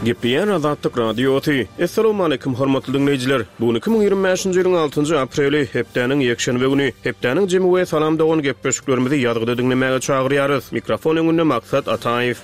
Gepleyen Azatlyk radiosu. Assalamu alaykum hormatly dinleyijiler. Bu 2025-nji ýylyň 6-njy apreli hepdeniň ýekşenbe güni hepdeniň jemy we salam dogan gepleşiklerimizi ýazgyda dinlemäge çagyrýarys. Mikrofon öňünde Maksat Ataýew.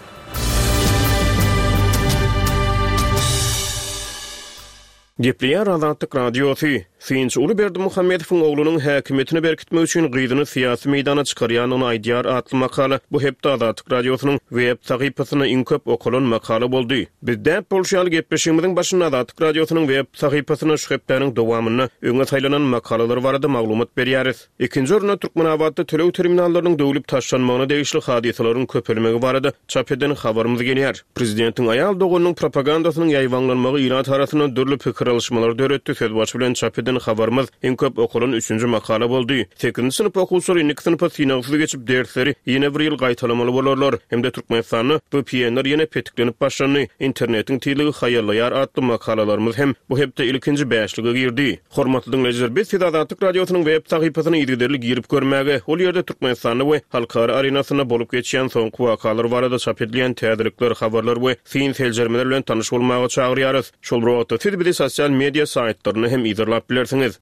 Gepleyen Azatlyk radiosu. Finç Uly Berdimuhammedowyň oglunyň häkimetini berkitmek üçin gyzyny syýasy meýdana çykarýanyny aýdýar atly makala bu hepde Azatlyk radiosynyň web sahypasyna inköp okulan makala boldy. Bizde bolşaly gepleşigimiziň başynda Azatlyk radiosynyň web sahypasyna şu hepdeniň dowamyny öňe saýlanan makalalar barada maglumat berýäris. Ikinji orunda Türkmenabatda tölew terminallarynyň döwülip taşlanmagyna degişli hadiselerin köpelemegi barada çap eden habarymyz gelýär. Prezidentiň aýal doganynyň propagandasynyň ýaýwanlanmagy Iran tarapyndan dörli pikir alışmalar döretdi. Söz başı bilen çap habarymyz en köp okulan 3-nji makala boldy. 8-nji synıp okuwçylary 2 synıpa synagsy geçip dersleri ýene bir ýyl gaýtalamaly bolarlar. Hemde Türkmenistany VPN-ler ýene petiklenip başlandy. Internetiň tiligi haýallar atly makalalarymyz hem bu hepde ilkinji bäşlige girdi. Hormatly dinleyijiler, biz Azatlyk radiosynyň web sahypasyna ýygyderlik girip görmäge, ol ýerde Türkmenistany we halkara arenasyna bolup geçýän soňky wakalar barada çap edilen täzelikler, habarlar we fin seljermeler bilen tanyş bolmagy çagyrýarys. Şol rowatda siz bir sosial media saýtlaryny hem ýazarlap bilersiniz.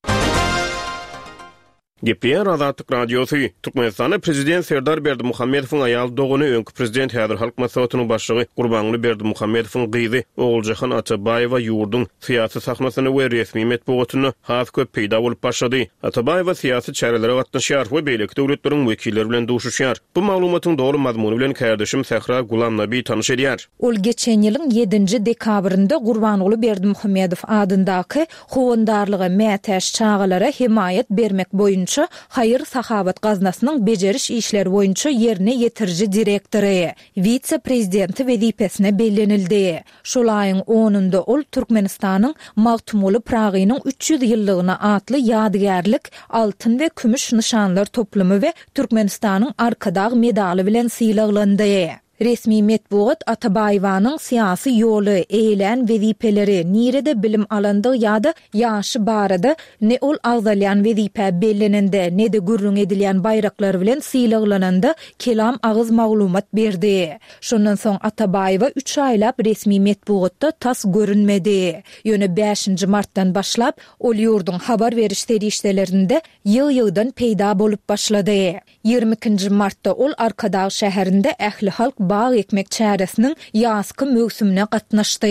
Gepleyen Azatlyk radiosu. Türkmenistanyň prezident Serdar Berdimuhammedowyň aýal dogany öňkü prezident häzir halk maslahatynyň başlygy Gurbanly Berdimuhammedowyň gyzy Oguljahan Atabaýewa ýurdun syýasy sahnasyny we resmi metbuatyny has köp peýda bolup başlady. Atabaýewa syýasy çärelere gatnaşýar we beýleki döwletleriň wekilleri bilen duşuşýar. Bu maglumatyň dogry mazmuny bilen kardeşim Sehra Gulamnaby tanyş edýär. Ol geçen ýylyň 7-nji dekabrynda Gurbanly Berdimuhammedow adyndaky howandarlygy mätäş çağalara himayet bermek boýunça Hayır Sahabat Gaznasynyň bejeriş işleri boýunça ýerine ýetirji direktory, vitse-prezidenti wezipesine bellenildi. Şol aýyň 10-nda ol Türkmenistanyň Magtumuly Pragynyň 300 ýyllygyna atly ýadygärlik altyn we kümüş nişanlar toplumy we Türkmenistanyň arkadag medaly bilen syýlaglandy. Resmi metbuat Atabaýewanyň syýasy ýoly, eýlen wezipeleri, nirede bilim alandygy ýa-da ýaşy barada ne ol agzalyan wezipe bellenende, ne de gürrüň edilýän baýraklar bilen syýlaglananda kelam agyz maglumat berdi. Şondan soň Atabaýewa 3 aýlap resmi metbuatda tas görünmedi. Ýöne 5-nji martdan başlap ol ýurdun habar beriş terişlerinde ýyl-ýyldan peýda bolup başlady. 22-nji martda ol Arkadag şäherinde ähli halk bağ ekmek çäresiniň ýazky mögsümine gatnaşdy.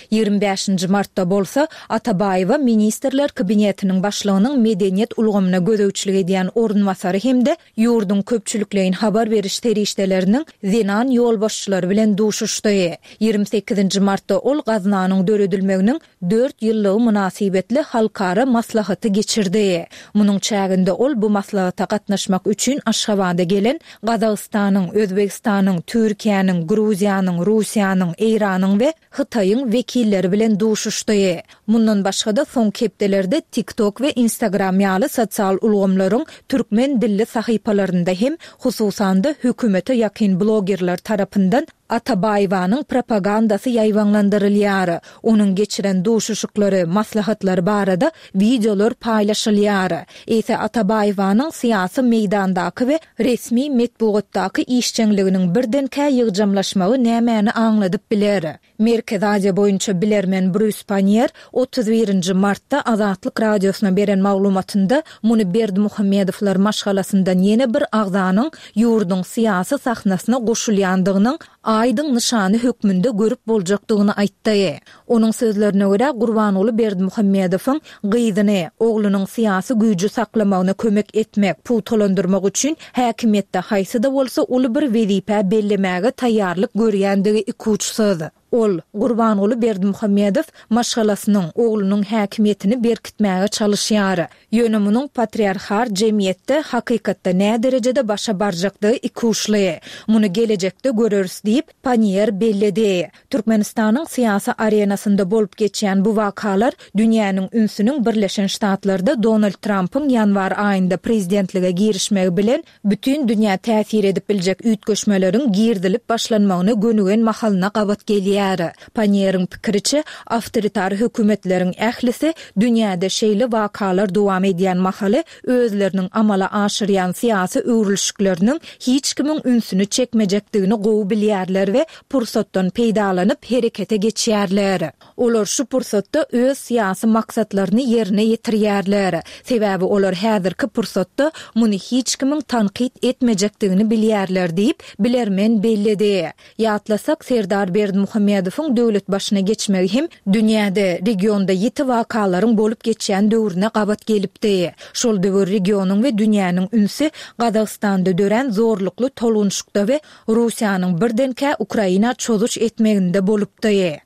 25-nji martda bolsa Atabaýewa ministrler kabinetiniň başlygynyň medeniýet ulgamyna gözegçilik edýän ornwasary hemde ýurdun köpçülikleýin habar beriş terişleriniň zenan ýolbaşçylary bilen duşuşdy. 28-nji martda ol Gaznanyň döredilmeginiň 4 ýyllygy münasibetli halkara maslahaty geçirdi. Munyň çäginde ol bu maslahata gatnaşmak üçin Aşgabatda gelen Gazagystanyň, Özbegistanyň, Türkiýanyň, Gruziýanyň, Russiýanyň, Eýranyň we Hytaýyň wekilleri bilen duşuşdy. Mundan başga da soňky hepdelerde TikTok we Instagram ýaly sosial ulgamlaryň türkmen dilli sahypalarynda hem hususanda hökümete ýakyn blogerler tarapyndan Atabaýewanyň propagandasy ýaýwanlandyrylýar. Onuň geçiren duşuşyklary, maslahatlary barada videolar paýlaşylýar. Ese Atabaýewanyň syýasy meýdandaky we resmi metbuatdaky işçiliginiň birdenkä ýygjamlaşmagy nämäni aňladyp biler. Merkez Aziýa boýunça bilermen Bruce Panier 31-nji martda Azatlyk radiosyna beren maglumatynda muny Berdimuhammedowlar maşgalasyndan ýene bir agzanyň ýurdun syýasy sahnasyna goşulýandygynyň aýdyň nişany hökmünde görüp boljakdygyny aýtdy. Onuň sözlerine görä Gurbanly Berdimuhammedowyň gyzyny oglunyň syýasy güýjü saklamagyna kömek etmek, pultolandyrmak üçin häkimetde haýsyda bolsa uly bir wezipe bellemäge taýýarlyk görýändigi ikuçsyz. Ol Gurbanly Berdimuhammedow maşgalasynyň oglunyň häkimetini berkitmäge çalışýar. Ýöne munyň patriarchal jemgyýetde hakykatda nä derejede başa barjakdygy ikuçly. Muny gelecekde göreriz diýip Panier belledi. Türkmenistanyň syýasy arenasynda bolup geçýän bu wakalar dünýäniň ünsüniň Birleşen Ştatlarда Donald Trump'yň ýanwar aýynda prezidentlige girişmegi bilen bütün dünýä täsir edip biljek üýtgeşmeleriň girdilip başlanmagyna gönügen mahalyna gabat gelýär. bilýär. Panier'in pikiriçe, awtoritar hökümetlerin ählisi dünýäde şeýle wakalar dowam edýän mahaly özleriniň amala aşyrýan syýasy öwrülüşikleriniň hiç kimin ünsüni çekmejekdigini gowy bilýärler we pursatdan peýdalanyp herekete geçýärler. Olar şu pursatda öz syýasy maksatlaryny ýerine ýetirýärler. Sebäbi olar häzirki pursatda muny hiç kimin tanqid etmejekdigini bilýärler diýip bilermen bellidi. Ýatlasak Serdar Berdimuhammedowyň döwlet başyna geçmegi hem dünýäde regionda ýeti wakalaryň bolup geçýän döwrüne gabat gelipdi. Şol döwür regionyň we dünýäniň ünsi Gazagstanda dören zorlukly tolgunçlukda we Russiýanyň birdenkä Ukraina çözuş etmeginde bolupdy.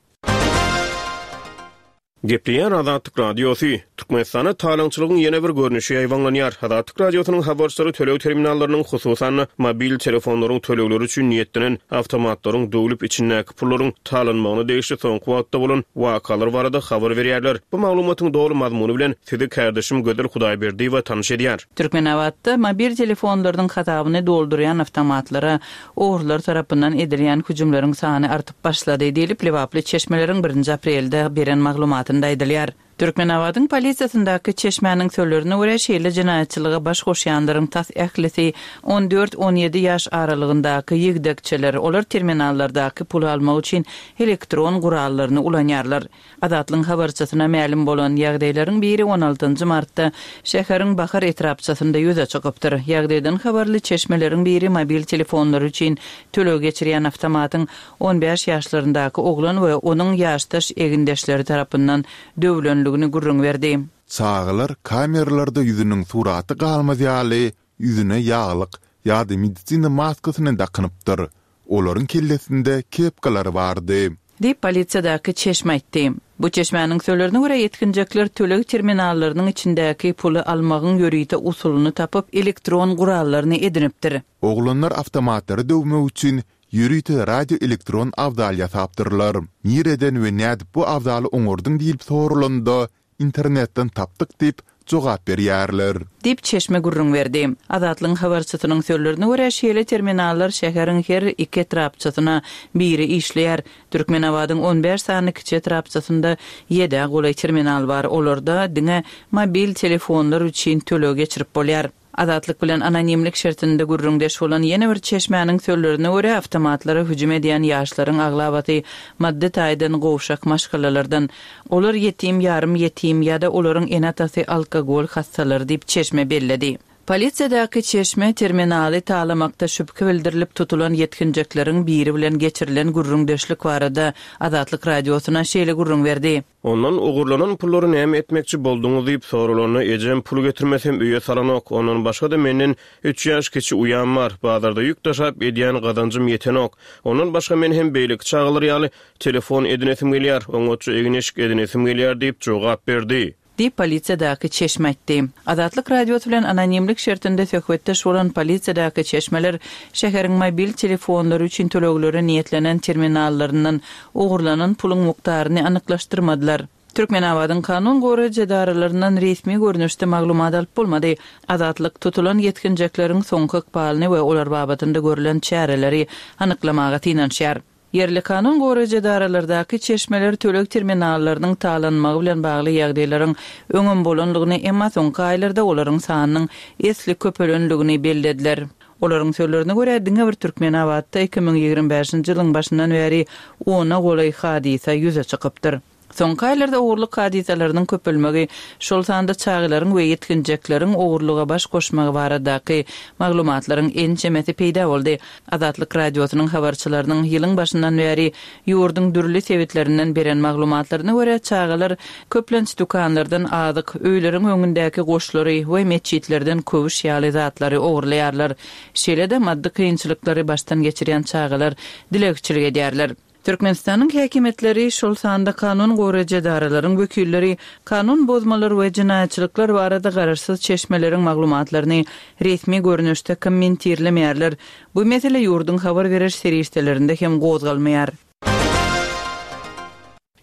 Gepleyen Azatlyk Radiosu, Türkmenistana talançylygyň ýene bir görnüşi aýwanlanýar. Azatlyk Radiosynyň habarçylary tölew terminallarynyň hususan mobil telefonlaryň tölegleri üçin niýetlenen awtomatlaryň döwlüp içindäki pullaryň talanmagyny değişdi soňky wagtda bolan wakalar barada habar berýärler. Bu maglumatyň dogry mazmuny bilen sizi kardeşim Gödel Hudaýberdi we tanış edýär. Türkmenawatda mobil telefonlaryň hatabyny doldurýan awtomatlara oğurlar tarapyndan edilýän hüjümleriň sany artyp başlady diýilip Lewaply çeşmeleriň 1 aprelde beren maglumat aydylýar. Türkmenawatyň polisiýasyndaky çeşmäniň sözlerine görä şeýle jinaýatçylyga baş goşýanlaryň tas ählisi 14-17 ýaş aralygyndaky ýigdekçiler olar terminallardaky pul almak üçin elektron gurallaryny ulanýarlar. Adatlyň habarçysyna ma'lum bolan ýagdaýlaryň biri 16 martda şäheriň Bahar etrapçysynda ýüze çykypdyr. Ýagdaýdan habarly çeşmeleriň biri mobil telefonlar üçin tölew geçirýän awtomatyň 15 ýaşlaryndaky oglan we onuň ýaşdaş egindeşleri tarapyndan döwlenligini gurrun berdi. Çağılar kameralarda yüzünün suraty galmazýaly, yüzüne ýağlyk ýa-da medisina maskasyny dakanypdyr. Olaryň kellesinde kepkalary bardy. Diýip polisiýadaky çeşme aýtdy. Bu çeşmäniň sözlerine görä ýetkinjekler töleg terminallarynyň içindäki puly almagyň ýörüýte usulyny tapyp elektron gurallaryny edinipdir. Oglanlar awtomatları döwmek üçin ýörüýte radio elektron awdal ýasapdyrlar. Nireden we näde bu awdaly oňordyň diýip sorulanda internetden tapdyk diýip jogap berýärler. Dip çeşme gurrun berdi. Azatlyň habarçysynyň sözlerine görä şeýle terminallar şäheriň her iki etrapçysyna biri işleýär. Türkmenawadyň 15 sany kiçi etrapçysynda 7 golay terminal bar. Olarda diňe mobil telefonlar üçin tölew geçirip bolýar. Azatlyk bilen anonimlik şertinde gurrundeş bolan ýene bir çeşmäniň sözlerine görä awtomatlara hüjüm edýän ýaşlaryň aglabaty madde taýdan gowşak maşgalalardan olar ýetim, ýarym ýetim ýa-da olaryň enatysy alkogol hastalary diýip çeşme belledi. Polisiýadaky çeşme terminaly talamakda şüphe bildirilip tutulan ýetkinjekleriň biri bilen geçirilen gurrundeşlik barada Azatlyk Radiosyna şeýle gurrun berdi. Ondan ogurlanan pullary näme etmekçi bolduňyz diýip sorulany ejem pul getirmesem öýe salanok. Ondan başga da menden 3 ýaş kiçi uýan bar. Bazarda ýük taşap edýän gadanjym ýetenok. Ondan başga men hem beýlik çağılar ýaly telefon edinesim gelýär, oňa egineşik edinesim gelýär diýip jogap berdi. Diýip polisiýadaky çeşme aýtdy. Azatlyk Radiosu bilen anonimlik şertinde söhbetdeş bolan polisiýadaky çeşmeler şäheriň mobil telefonlary üçin tölegleri niýetlenen terminallarynyň ogurlanan pulun mukdaryny anyklaşdyrmadylar. Türkmenawadyň kanun goraýjy edaralarynyň resmi görnüşde maglumat alyp bolmady. Azatlyk tutulan ýetkinjeklerin soňky ykbalyny we olar babatynda görülen çäreleri anyklamaga tinanşýar. Yerli kanun goraýjy edaralardaky çeşmeler töleg terminallarynyň talanmagy bilen bagly ýagdaýlaryň öňüm bolanlygyny emma soňky aýlarda olaryň sanynyň esli köpelenligini bellediler. Olaryň sözlerine görä diňe bir Türkmenawatda 2025-nji ýylyň başyndan beri 10 golay hadisa ýüze çykypdyr. Soňky aýlarda ogurlyk hadisalarynyn köpelmegi şol sanda çağılaryň we ýetkinjekleriň ogurlyga baş goşmagy baradaky maglumatlaryň ençemeti peýda boldy. Azatlyk Radiosynyň habarçylarynyň ýylyň başyndan beri ýurdun dürli sebetlerinden beren maglumatlaryna görä çağılar köplenç dukanlardan adyk, öýleriň öňündäki goşlary we meçitlerden köwüş ýaly zatlary ogurlaýarlar. Şeýle-de maddi kynçylyklary başdan geçirýän çağılar dilekçilik edýärler. Türkmenistanyň häkimetleri şol sanda kanun goraýjy edaralaryň wekilleri kanun bozmalary we jinaýatçylyklar barada gararsyz çeşmeleriň maglumatlaryny resmi görnüşde kommentirlemeýärler. Bu mesele ýurdun habar beriş serýetlerinde hem gozgalmaýar.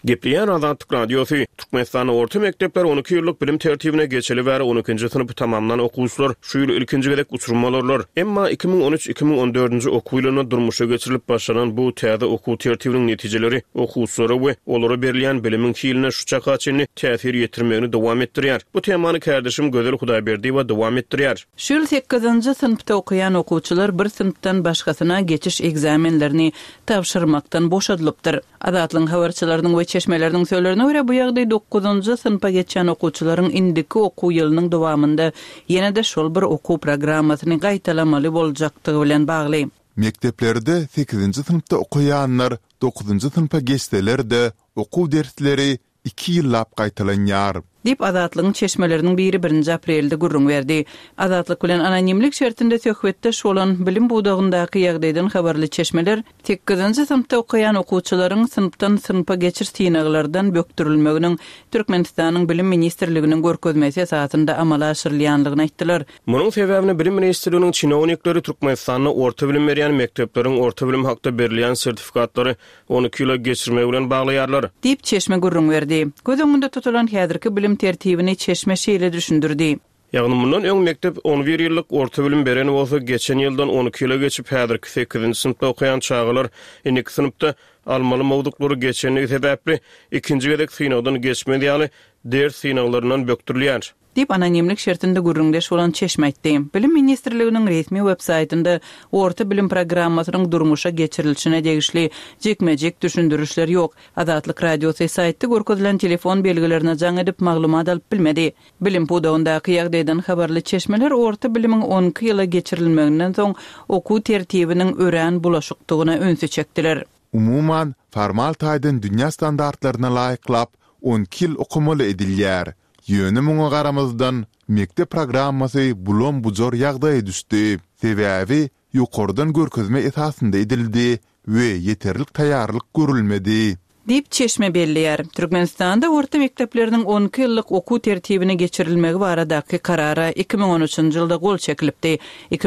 Gepliýär Azatlyk radiosu Türkmenistanyň orta mekdepler 12 ýyllyk bilim tertibine geçeli bäri 12-nji sınıfy tamamlanan okuwçylar şu ýyl ilkinji gezek uçurmalarlar. Emma 2013-2014-nji okuw ýylyna durmuşa geçirilip başlanan bu täze okuw tertibiniň netijeleri okuwçylara we olara berilýän bilimiň hiline şu çaka çenli täsir ýetirmegini dowam etdirýär. Bu temany kardeşim Gözel Hudaýberdiýewa dowam etdirýär. Şu ýyl 8-nji sınıfda okuyan okuwçylar bir sınıfdan başgasyna geçiş egzamenlerini tapşyrmakdan boşadylypdyr. Azatlyň habarçylarynyň we çeşmeleriniň söýlerine görä bu ýagdaý 9-njy sınıfa geçen okuwçylaryň indiki okuw ýylynyň dowamında ýene-de şol bir okuw programmasyny gaýtalamaly boljakdygy bilen bagly. Mekteplerde 8-nji sınıfda okuyanlar 9-njy sınıfa geçseler-de okuw dersleri 2 ýyllap gaýtalanýar. Dip Azatlyň çeşmeleriniň biri 1 aprelde gurrun berdi. Azatlyk bilen anonimlik şertinde söhbetdeş bolan bilim budagyndaky ýagdaýdan habarly çeşmeler 8-nji sınıfda okuyan okuwçylaryň sınıfdan sınıfa geçiş synaglardan bökdürilmeginiň Türkmenistanyň bilim ministrliginiň görkezmesi esasında amala aşyrylýanlygyny aýtdylar. Munyň sebäbini bilim ministrliginiň çynownikleri Türkmenistanyň orta bilim berýän mektepleriň orta bilim hakda berilýän sertifikatlary 12 ýyla geçirmek bilen baglaýarlar. Dip çeşme gurrun berdi. Göz öňünde tutulan häzirki bilim tertibini çeşme şeýle düşündirdi. Ýagny mundan öň mektep 11 ýyllyk orta bilim beren bolsa geçen ýyldan 12 ýyla geçip häzirki 8-nji sınıfda okuyan çağalar indiki sınıfda almaly mowduklary geçenligi sebäpli ikinji gezek synagdan geçmedi ýaly ders synaglaryndan bökdirilýär. Dip anonimlik şertinde gurrundeş bolan çeşme aýtdy. Bilim ministrliginiň resmi websaýtynda orta bilim programmasynyň durmuşa geçirilişine degişli jekmejek düşündürüşler ýok. Azatlyk radiosu saýtda görkezilen telefon belgilerine jaň edip maglumat alyp bilmedi. Bilim budagyndaky ýagdaýdan habarly çeşmeler orta bilimiň 12 ýyla geçirilmeginden soň okuw tertibiniň ören bulaşykdygyna önsü çekdiler. Umuman formal taýdan dünýä standartlaryna laýyklap 12 ýyl okumaly edilýär. Ýöne muňa garamazdan mektep programmasy bulon bujor ýagdaýa düşdi. Sebäbi ýokardan görkezme esasında edildi we ýeterlik taýýarlyk görülmedi. Dip çeşme belliýär. Türkmenistanda orta mekdepleriniň 12 ýyllyk okuw tertibine geçirilmegi baradaky karara 2013-nji ýylda gol çekilipdi.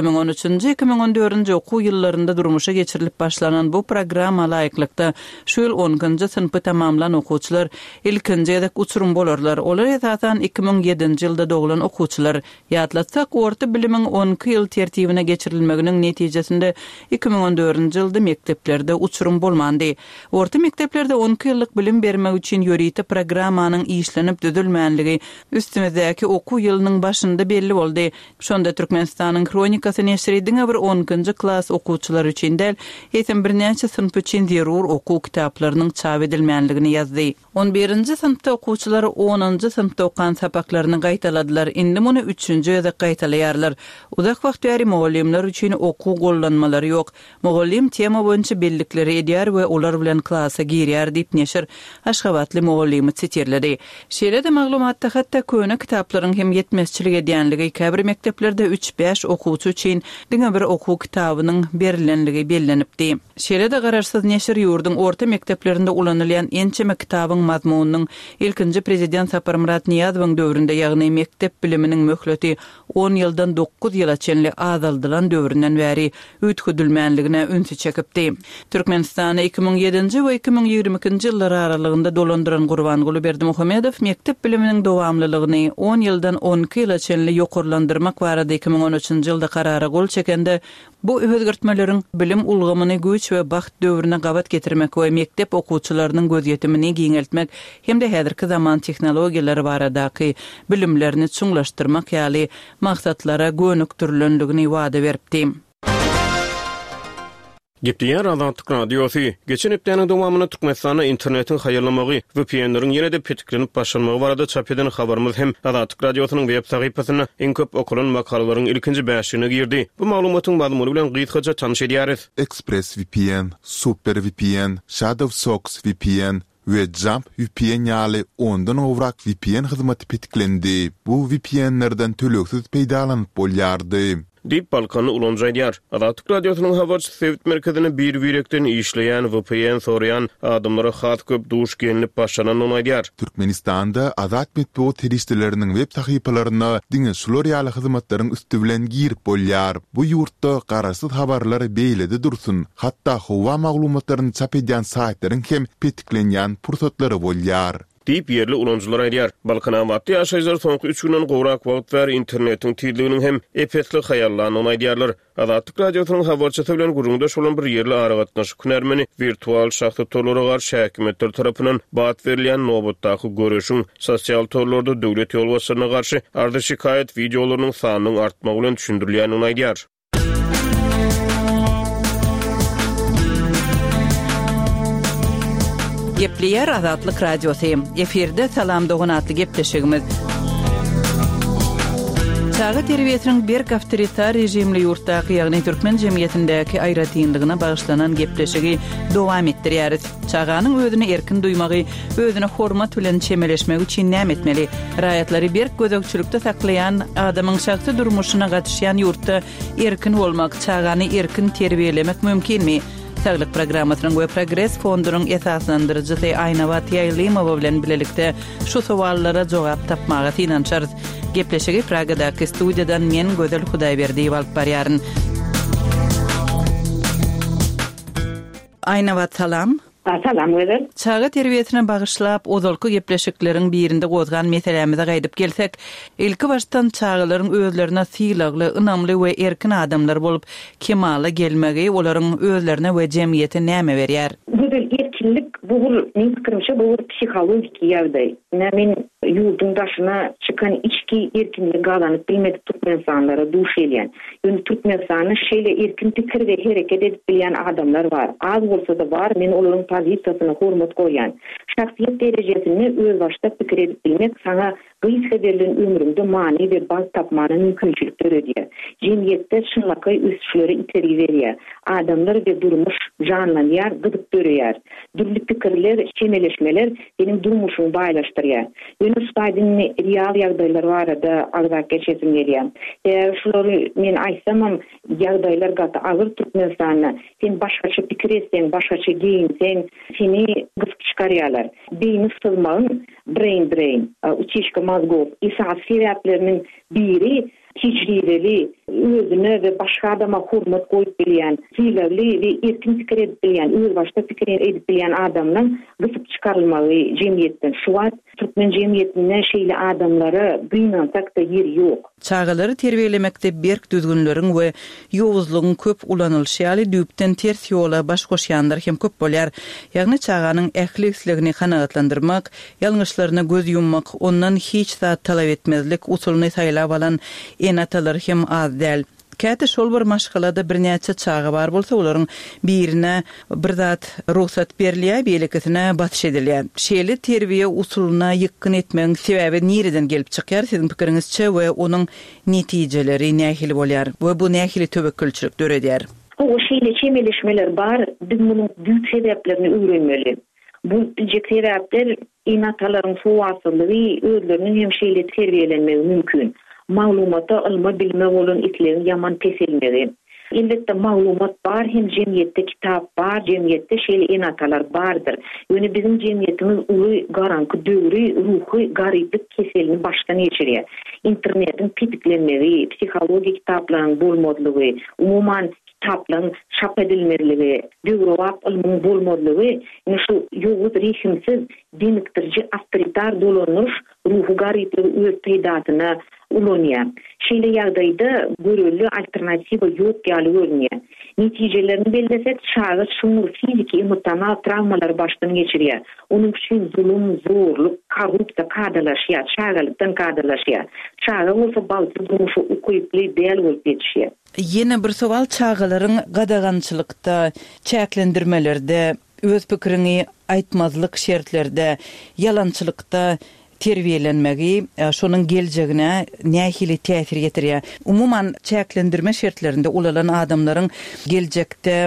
2013-2014-nji okuw ýyllarynda durmuşa geçirilip başlanan bu programma laýyklykda şu ýyl 10-njy sınıfy tamamlan okuwçylar ilkinji ýa-da uçurum bolarlar. Olar esasan 2007-nji ýylda doglan okuwçylar. Ýatlatsak orta bilimiň 12 ýyl tertibine geçirilmeginiň netijesinde 2014-nji ýylda mekteplerde uçurum bolmandy. Orta mekteplerde 12 ýyllyk bilim bermek üçin ýöriti programmanyň işlenip düzülmänligi üstümizdäki okuw ýylynyň başynda belli boldy. Şonda Türkmenistanyň kronikasy neşridiňe bir 10-njy klass okuwçylary üçin däl, ýetim bir näçe sınıf üçin zerur okuw kitaplarynyň çap edilmänligini ýazdy. 11-nji sınıfda okuwçylar 10-njy sınıfda okan sapaklaryny gaýtaladylar. Indi muny 3-nji ýylda gaýtalaýarlar. Uzak wagt bäri mugallimler üçin okuw gollanmalary ýok. Mugallim tema boýunça bellikleri edýär we olar bilen klassa girýär diýip neşir Aşgabatly muallimi çetirledi. Şeýle-de maglumatda hatda köne kitaplaryň hem ýetmezçilik edýänligi käbir mekteplerde 3-5 okuwçy üçin diňe bir okuw kitabynyň berilenligi bellenipdi. Şeýle-de gararsyz neşir ýurdun orta mekteplerinde ulanylýan ençeme kitabyň mazmunynyň ilkinji prezident Sapar Murat Niýazowyň döwründe ýagny mektep biliminiň möhleti 10 ýyldan 9 ýyla çenli azaldylan döwründen bäri üýtgüdülmänligine ünsü çekipdi. Türkmenistany 2007-nji we 2022-nji ýyllar aralygynda dolandyran Gurbangulu Berdimuhammedow mektep biliminiň dowamlylygyny 10 ýyldan 12 ýyla çenli ýokurlandyrmak barada 2013-nji ýylda karara gol çekende bu özgertmeleriň bilim ulgamyny güç we baht döwrüne gabat getirmek we mektep okuwçylarynyň gözýetimini giňeltmek hem-de häzirki zaman tehnologiýalary baradaky bilimlerini çuňlaşdyrmak ýaly maksatlara gönükdirilenligini wada beripdi. Gepliýär Azatlyk radiosu geçen hepdeniň dowamyny Türkmenistana internetiň haýyrlamagy VPN-leriň ýene-de petiklenip başlanmagy barada çap eden habarymyz hem Azatlyk radiosynyň web sahypasyna en köp okulan makalalaryň ilkinji bäşine girdi. Bu maglumatyň mazmuny bilen gyzgaça tanyş edýäris. ExpressVPN, SuperVPN, ShadowSox VPN ve Jump VPN ýaly ondan owrak VPN hyzmaty petiklendi. Bu VPN-lerden töleksiz peýdalanyp bolýardy. Dip Balkanı ulanjaýdýar. Azatlyk radiosynyň habarçy Sevit merkezine bir wirekden işleýän VPN sorayan adamlara hat köp duş gelinip başlanan onaýdýar. Türkmenistanda azat metbuat teristlerinin web sahypalaryna diňe suloryaly hyzmatlaryň üstü bilen girip bolýar. Bu ýurtda garasyz habarlar beýlede dursun. Hatda howa maglumatlaryny çap edýän saýtlaryň hem petiklenýän pursatlary bolýar. Dip yerli ulanjylar aýdýar. Balkan awatdy ýaşaýjylar soňky 3 günden gowrak wagt we internetiň tydlyginiň hem epetli haýallanyny aýdýarlar. Azatlyk radiosynyň habarçysy bilen gurulmada şolan bir yerli aragatnaşyk künermeni virtual şahsy torlara garşy häkimetler tarapyndan bat berilýän nowbatdaky görüşüň sosial torlarda döwlet ýolbaşçylygyna garşy ardy şikayet videolarynyň sanynyň artmagy bilen düşündirilýänini aýdýar. Gepleyer Azatlyk radiosu. Eferde salam dogun atly gepleşigimiz. Çağa terbiýetiniň bir awtoritar rejimli ýurtdaky, ýagny türkmen jemgyýetindäki aýratynlygyna bagyşlanan gepleşigi dowam etdirýäris. Çağanyň özüni erkin duýmagy, özüne hormat bilen çemeleşmegi üçin näme etmeli? Raýatlary bir gözegçilikde saklayan, adamyň şahsy durmuşyna gatnaşan ýurtda erkin bolmak, çağany erkin terbiýelemek mümkinmi? Sağlık programmasynyň we Progress fondunyň esaslandyrjysy Aynawat Ýaýlymowa bilen bilelikde şu sowallara jogap tapmagy finançar. Gepleşigi Pragadaky studiýadan men Gözel Hudaýberdiýew alyp barýaryn. Aynawat salam. Salam Gözel. Çağa terbiýetine bagyşlap ozalky gepleşikleriň birinde gozgan meselemize gaýdyp gelsek, ilki başdan çağalaryň özlerine syýlagly, ynamly we erkin adamlar bolup kemala gelmegi olaryň özlerine we jemgyýete näme berýär? Gözel erkinlik bu men pikirimçe bu psihologik ýagdaý. Men ýurdun daşyna çykan içki erkinlik galanyp bilmedik türkmensanlara duş elýän. Ýöne türkmensany şeýle erkin pikir we hereket edip bilýän adamlar bar. Az bolsa da bar, men olaryň pozisiýasyna hormat goýan. Şahsiýet derejesini öz başda pikir edip bilmek sana gysga berilen ömrümde many we baz tapmany mümkinçilik berýär. Jemgyýetde şynlyky üstçülere iteri berýär. Adamlar we durmuş janlanýar, gydyp berýär. Dürli pikirler, çemeleşmeler benim durmuşumy baýlaşdyrýar. Ýöne şaýdyn real ýagdaýlar barada alga geçesim gelýär. Şolary men aýsamam ýagdaýlar gata agyr türkmensanyna sen başgaça pikir etsen, başgaça giyinsen seni gysyp çykarýarlar. Beýni sızmagyň brain drain, uçişka mazgow, isas sebäpleriniň biri tecrübeli, özüne ve başka adama hormat koyup bilýän, syýlagly we erkin pikir edip bilýän, öz başda pikir edip bilýän adamlaryň gysyp çykarylmagy jemgyýetden. Şu wagt türkmen jemgyýetinde şeýle adamlara gynansak da ýer ýok. Çağalary terbiýelemekde berk düzgünleriň we ýowuzlygyň köp ulanylşy düpden ters ýola baş goşýanlar hem köp bolýar. Ýagny çağanyň ählisligini kanagatlandyrmak, ýalňyşlaryna göz ýummak, ondan hiç zat talap etmezlik usulyny saýlap alan enatalar hem az däl. Käte şol bir maşgalada bir näçe çağı bar bolsa olaryň birine bir zat ruhsat berilýär, beýlekisine batyş edilýär. Şeýle terbiýe usulyna ýykyn etmegiň sebäbi nireden gelip çykýar siziň pikiриňizçe we onuň netijeleri nähili bolýar? We bu nähili töwekkülçilik döredýär? O şeýle çemeleşmeler bar, biz munyň büyük sebäplerini öwrenmeli. Bu jek sebäpler enatalaryň sowatlygy, özleriniň hem şeýle terbiýelenmegi mümkin. Maglumata alma bilme bolan itlerin yaman peselmedi. Elbette maglumat bar, hem jemgyýetde kitap bar, jemgyýetde şeýle enatalar bardyr. Ýöne bizim jemgyýetimiz uly garanky döwri, ruhy garyplyk keselini başdan geçirýär. Internetin pitiklenmegi, psihologik kitaplaryň bolmadlygy, umuman kitapların çap edilmeligi, döwrewap ilmiň bolmadlygy, şu ýowuz rehimsiz, deniktirji, awtoritar dolanyş ruhy garyplygy öz peýdatyna ulanýar. Şeýle ýagdaýda görüllü alternatiwa ýok ýaly görünýär. Netijelerini belläsek, çağı şuňy fizik, emosional travmalar başdan geçirýär. Onuň üçin zulüm, zorluk, korrupsiýa kadalaşýar, çağalykdan kadalaşýar. Çağı bolsa balty durmuşy ukuyply däl bolup ýetişýär. Ýene bir sowal çağalaryň gadagançylykda, çäklendirmelerde, öz pikirini aýtmazlyk şertlerde, ýalançylykda terbiýelenmegi şonuň geljegine nähili täsir getirýär. Umuman çäklendirme şertlerinde ulanan adamlaryň geljekde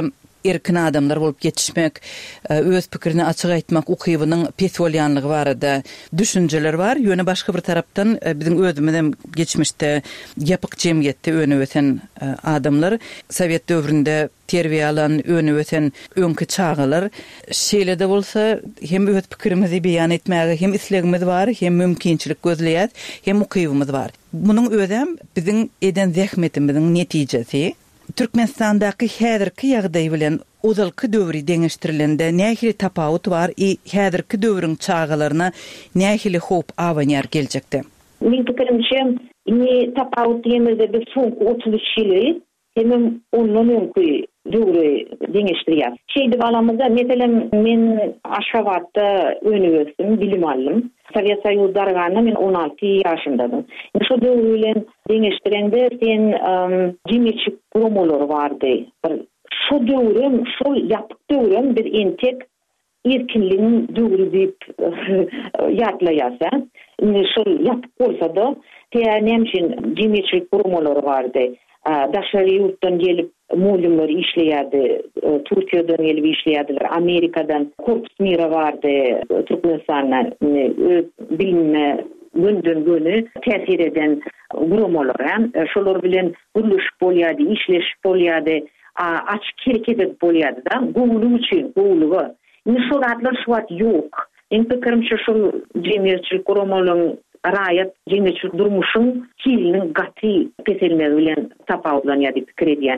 erkin adamlar bolup geçişmek, öz pikirini açyk aýtmak ukybynyň pes bolýanlygy barada düşünjeler var. Ýöne başga bir tarapdan bizim özümizden geçmişde yapyk jemgyýetde öňe öten adamlar Sowet döwründe terbiýe alan öňe öten öňkü çağalar şeýlede bolsa hem öz pikirimizi beýan etmäge hem islegimiz var, hem mümkinçilik gözleýär, hem ukybymyz var. Munyň özem biziň eden zähmetimizin netijesi. Türkmenistandaky häzirki ýagdaý bilen uzalky döwri deňeşdirilende nähili tapawut var, häzirki döwrüň çağalaryna nähili hop awanýar geljekde. Min pikirimçe, tapawut diýmezde bir soňky 33 ýyly hem ondan öňkü döwri deňeşdirýär. Şeýdi balamyzda meselem men Aşgabatda öňüňizden bilim aldym. Sovet Soýuzy darganda men 16 ýaşındadym. Şu döwür bilen deňeşdirende sen jemgyýetçi gurumalar bardy. Şu döwrüm, şu ýapyk döwrüm bir entek erkinligiň döwrü diýip ýatlaýasa. Şu ýapyk bolsa-da, nämişin jemgyýetçi gurumalar bardy. Daşary ýurtdan gelip mulimler işleýärdi, Türkiýeden gelip işleýärdiler, Amerikadan Korpus Mira bardy, Türkmenistandan bilme gündün täsir eden gurumalar hem şolar bilen guruluşyp bolýardy, işleşip bolýardy, açyk hereket edip bolýardy da, gowulu üçin, gowulugy. Şol adlar şu wagt ýok. Meň pikirimçe şol jemgyýetçilik gurumalaryň raýat jemgyýetçilik durmuşyň kiliniň gaty peselmegi bilen tapawutlanýar diýip pikir edýän.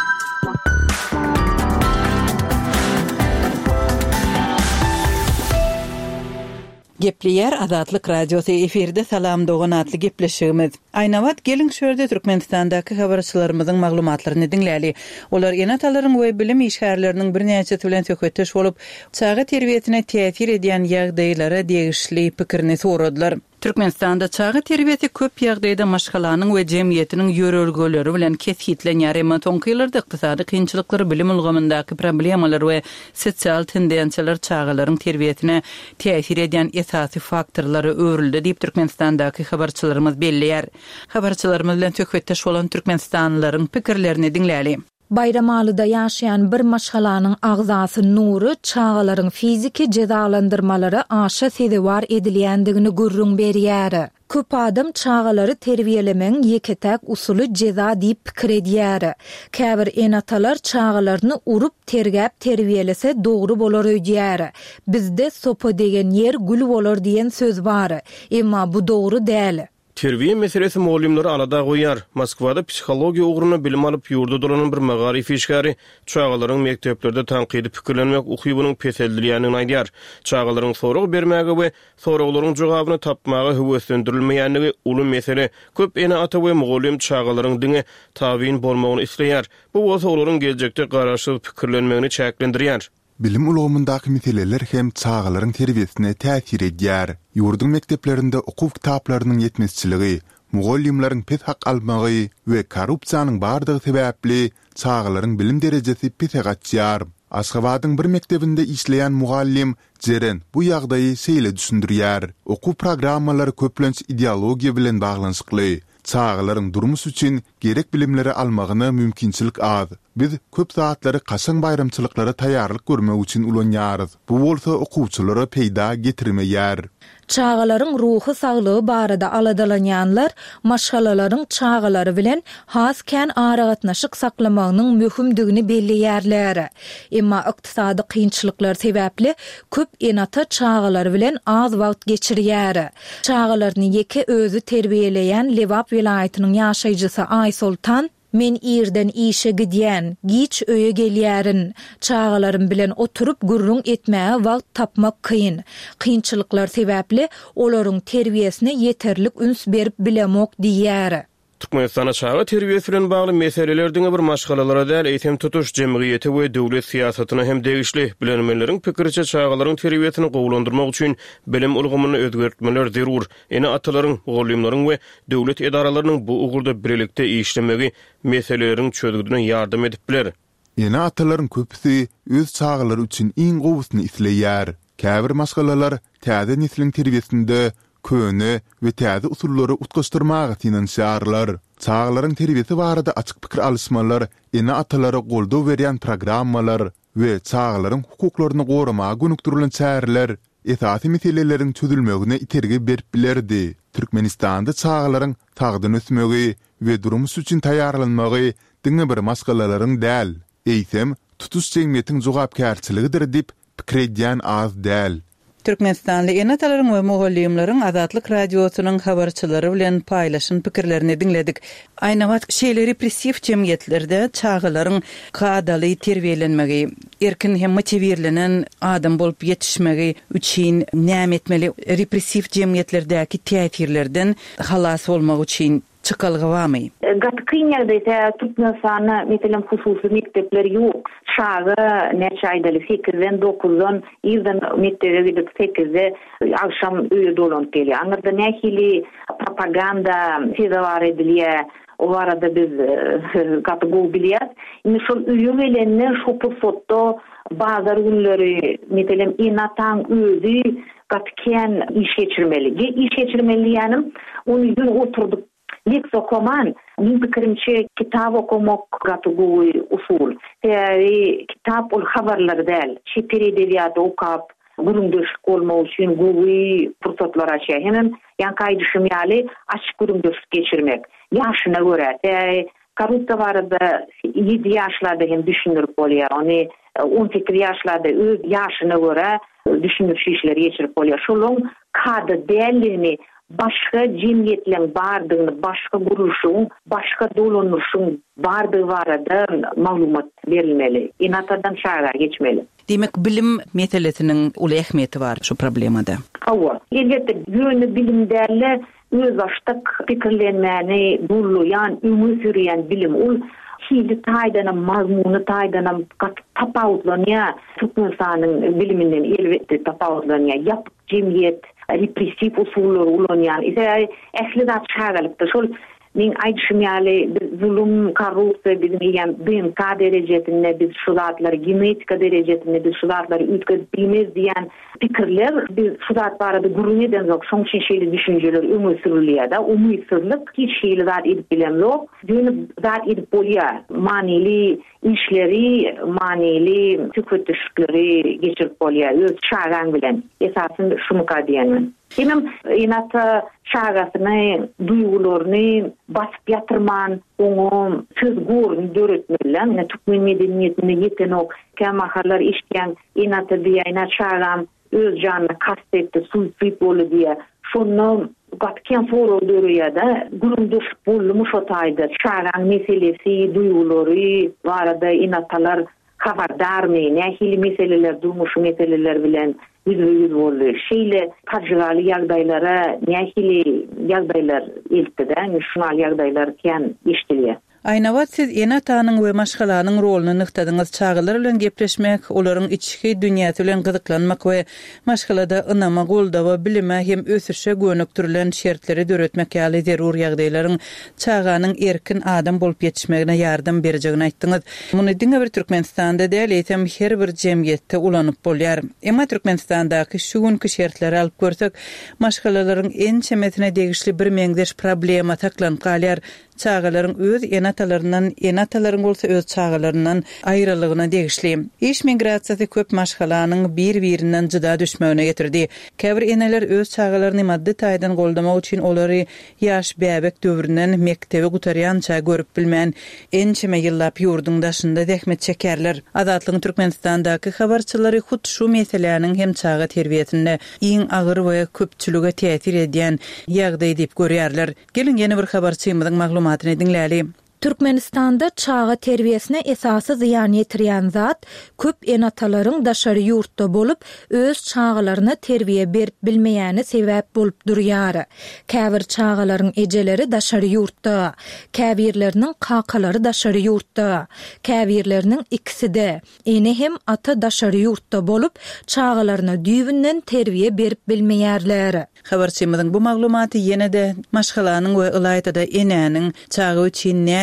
Gepleyer Azatlyk Radiosu efirde salam dogan atly gepleşigimiz. Aýnawat gelin şöhrde Türkmenistandaky habarçylarymyzyň maglumatlaryny dinläli. Olar enatalaryň we bilim işgärleriniň bir näçe bilen söhbetdeş bolup, çağa terbiýetine täsir edýän ýagdaýlara degişli pikirini soradylar. Türkmenistanda çağa terbiýeti köp ýagdaýda maşgalanyň we jemgyýetiniň ýörelgeleri bilen kesgitlenýär. Toňky ýyllarda ykdysady kynçylyklary, bilim ulgamyndaky problemalar we sosial tendensiýalar çağalaryň terbiýetine täsir edýän esasy faktorlary öwrüldi diýip Türkmenistandaky habarçylarymyz belliýär. Habarçylarymyz bilen söhbetdeş bolan türkmenistanlylaryň pikirlerini dinläli. Bayramalyda ýaşaýan bir maşgalanyň agzasy nury çağalaryň fiziki cezalandyrmalary aşa sedewar edilýändigini gurrun berýär. Köp adam çağalary terbiýelemeň ýeketäk usuly ceza diýip pikir edýär. Käbir enatalar çağalaryny urup tergäp terbiýelese dogry bolar öýdýär. Bizde sopa degen ýer gül bolar diýen söz bar. Emma bu dogry däl. Terbiýe meselesi muallimleri alada goýar. Moskwada psihologiýa ugruna bilim alyp ýurda dolanan bir magarif işgäri çağalaryň mekteplerde tanqidi pikirlenmek ukybynyň peseldilýänini aýdýar. Çağalaryň sorag bermäge we soraglaryň jogabyny tapmagy höwüslendirilmeýänligi uly mesele. Köp ene ata we mugallim çağalaryň diňe tabiin bolmagyny isleýär. Bu bolsa olaryň geljekde garaşsyz pikirlenmegini çäklendirýär. Bilim ulgamyndaky meseleler hem çağalaryň terbiýesine täsir edýär. Ýurdun mekteplerinde okuw kitaplarynyň ýetmezçiligi, mugallimlaryň pes hak almagy we korrupsiýanyň bardygy sebäpli çağalaryň bilim derejesi pese gatýar. Aşgabatyň bir mektebinde işleýän mugallim Jeren bu ýagdaýy şeýle düşündirýär. Okuw programmalary köplenç ideologiýa bilen baglanşykly. Çağalaryň durmuş üçin gerek bilimleri almagyna mümkinçilik az. Biz köp saatlary kaşaň bayramçylyklary taýýarlyk görmek üçin ulanýarys. Bu bolsa okuwçylary peýda getirmeýär. Çağalaryň ruhy saglygy barada aladalanýanlar maşgalalaryň çağalary bilen hasken aragatnaşyk saklamagynyň möhümdigini belliýärler. Emma ykdysady kynçylyklar sebäpli köp enata çağalary bilen az wagt geçirýär. Çağalaryny ýeke özü terbiýeleýän Lewap vilayatynyň ýaşaýjysy Aýsultan men irden işe gidýän, giç öýe gelýärin. Çağalarym bilen oturup gurrun etmäge wagt tapmak kyn. Kynçylyklar sebäpli olaryň terbiýesine ýeterlik üns berip bilemok diýär. Türkmenistana çağa terbiýesi bilen bagly meselelerdiňe bir maşgalalara däl eýtem tutuş jemgyýeti we döwlet siýasatyna hem degişli. Bilenmeleriň pikirçe çağalaryň terbiýetini gowlandyrmak üçin bilim ulgamyny özgertmeler zerur. Ene atalaryň, mugallimlaryň we döwlet edaralarynyň bu ugurda birlikde işlemegi meselelerin çözgüdüne ýardam edip biler. Ene atalaryň köpüsi öz çağalary üçin iň gowusyny isleýär. Käbir maşgalalar täze nesliň terbiýesinde köne we täze usullary utgaşdyrmagy tinanşýarlar. çağlaryň terbiyesi barada açyk pikir alışmalar, ene atalara goldaw berýän programmalar we çağlaryň hukuklaryny goramaga gönükdirilen çäreler esasy meseleleriň çözülmegine itergi berip bilerdi. Türkmenistanda çağlaryň tagdyny ösmegi we durmuş üçin taýýarlanmagy diňe bir maskalalaryň däl. Eýsem tutuş jemgyýetiň jogapkärçiligidir diýip pikir edýän az däl. Türkmenistanly enatalaryň we mugallimlaryň Azatlyk radiosynyň habarçylary bilen paýlaşan pikirlerini dinledik. Aýna wagt şeýle repressiw jemgyýetlerde çağlaryň gadaly terbiýelenmegi, erkin hem motiwirlenen adam bolup ýetişmegi üçin näme etmeli? Repressiw jemgyýetlerdäki täsirlerden halas bolmak üçin çıkalgy barmy? Gatkyň ýerde Türkmenistana meselem hususy mektepler ýok. Şagy neçe aýdaly 8-den 9-dan ýyldan mektebe gidip 8-de akşam öýe dolanyp gelýär. Anlarda nähili propaganda sezavar edilýär. O arada biz kategori bilýär. Indi şol öýe gelenden şu foto bazar günleri meselem enataň özü gatken iş geçirmeli. İş geçirmeli ýanym onu gün oturduk. Leks okuman, min pikirimçe kitap okumak kategori usul. Kitap ol habarlar däl. Şeýle edebiyat okap, gurumdöşük bolmak üçin gowy fursatlar açýar. Hem ýanky düşümýäli açyk gurumdöşük geçirmek. Ýaşyna görä. Karutta barada 7 ýaşlarda hem düşünürip bolýar. Ony 18 ýaşlarda öz ýaşyna görä düşünürip işler geçirip bolýar. Şolun kady dälini başka cemiyetlerin bardygyny, başka guruluşun, başka dolanışın bardygy barada maglumat berilmeli. Enatadan şaýra geçmeli. Demek bilim meselesiniň uly ähmiýeti bar şu problemada. Hawa. Elbetde ýöne bilimdärler öz başlyk pikirlenmäni bulýan, ümit sürýän bilim ul şeýle taýdana mazmuny taýdana tapawutlanýar. Türkmenistanyň biliminden elbetde tapawutlanýar. Ýapyk jemgyýet repressiv usullar ulanýan. Ähli zat şaýralykda şol min aýdşymýaly zulüm, korrupsiýa bizim DNK derejesinde biz şu zatlary genetika derejesinde biz şu zatlary ütküp bilmez diýen pikirler biz şu zat barada gurun eden zok şoň şeýle düşünjeler öňe sürilýär da umytsızlyk hiç şeýle zat edip bilen yok. Dünüp zat edip bolýar. Manili işleri, manili tüketişleri geçirip bolýar. Öz şaýran bilen esasında şunu diýenmen. Benim enata şagasyny, duýgularyny basyp ýatyrman, oňa söz gorny döretmelen, Türkmen medeniýetine ýeten ok kemaharlar işleýän enata diýen şagam öz janyny kastetdi, suýsuýt boldy diýe. Şonu gatken foro dörýärde, gurumdöşük bolmuş otaýdy. Şagam meselesi, duýgulary barada enatalar habardarmy, nähili meseleler, durmuş meseleler bilen yüz boldy. Şeýle tajraly ýagdaýlara, nähili ýagdaýlar eltdi-de, şunal ýagdaýlar kän iştilýär. Aýna wagt siz enatanyň we maşgalanyň roluny nyktadyňyz çağılar bilen gepleşmek, olaryň içki dünýäsi bilen gyzyklanmak we maşgalada ynama goldawa bilime hem ösüşe gönüktirilen şertleri döretmek ýaly zerur ýagdaýlaryň çağanyň erkin adam bolup ýetişmegine ýardam berjegini aýtdyňyz. Muny diňe bir Türkmenistanda däl eýsem her bir jemgyýetde ulanyp bolýar. Emma Türkmenistandaky şu günkü şertleri alyp görsek, maşgalalaryň en çemetine degişli bir meňdeş problema taklanyp galýar. Çağalaryň öz enatalaryň bolsa öz çağalaryndan aýrylygyna degişli. İş migrasiýasy köp maşgalanyň bir-birinden jyda düşmegine getirdi. Käbir eneler öz çağalaryny maddi taýdan goldamak üçin olary ýaş bäbek döwründen mektebe gutarýança görüp bilmän ençeme ýyllap ýurdun daşynda zähmet çekerler. Azatlygyň Türkmenistandaky habarçylary hut şu meselelerini hem çağa terbiýetinde iň agyr we köpçülüge täsir edýän ýagdaý diýip görýärler. Gelin ýene bir habarçymyzyň maglumatyny dinläli. Türkmenistanda çağa terbiyesine esasy ziyan ýetirýän zat köp enatalaryň daşary ýurtda bolup öz çağalaryny terbiýe berip bilmeýäni sebäp bolup durýar. Käbir çağalaryň ejeleri daşary ýurtda, käbirleriniň kakalary daşary ýurtda, käbirleriniň ikiside. Ene hem ata daşary ýurtda bolup çağalaryny düýbünden terbiýe berip bilmeýärler. Habarçymyzyň bu maglumaty ýene-de maşgalanyň we ylaýtada enäniň çağı üçin näde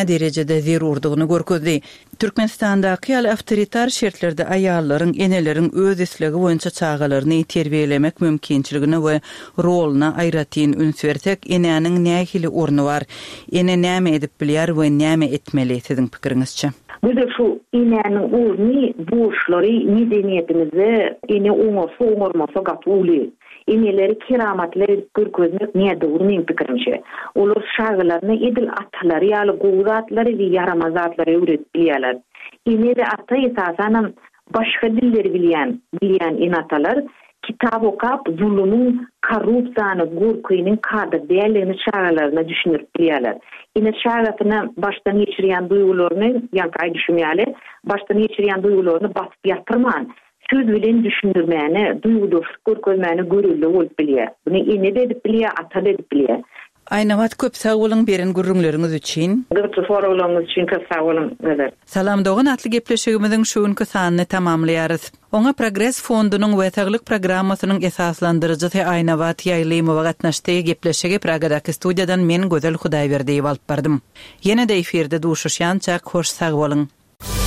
derecede zerurdygyny görkezdi. Türkmenistandaky awtoritar şertlerde aýallaryň, eneleriň öz isligi boýunça çağalaryny terbiyelemek mümkinçiligine we roluna aýratyn ünsürsek, eneňiň nähili urny bar? Ene näme edip bilýär we näme etmeli siziň pikiriňizçe? Burada şu inenin urni boşları medeniyetimize ine oňorsa gatuli. İneleri keramatları görkezmek niye doğru pikirimçe. Olur şağılarını edil atları ýaly gowzatları we yaramazatları öwretbilýärler. İne de ata esasan başga dilleri bilýän inatalar kitap okap zulümün, korrupsiýany, gorkynyň kada değerlerini şağılarına düşünürip bilýärler. Ine şağıtyna baştan geçirýän duýgularyny ýa-da düşünýärler, baştan geçirýän duýgularyny basyp ýatyrman. Söz bilen düşündirmäni, duýgudoşluk görkezmäni görüldü bolup bilýär. Buny ine de edip bilýär, ata da edip bilýär. Aýna wagt köp sag bolyň beren gürrüňleriňiz üçin. Gürrüňiz üçin köp sag bolyň. Salam dogan atly gepleşigimiziň şu günkü sanyny tamamlaýarys. Oňa Progress fondunyň we Taglyk programmasynyň esaslandyrjysy Aýna Wat ýaýlymy gatnaşdy gepleşigi Pragadaky studiýadan men Gözel Hudaýberdiýew alyp bardym. Ýene-de eferde duşuşýança hoş sag bolyň.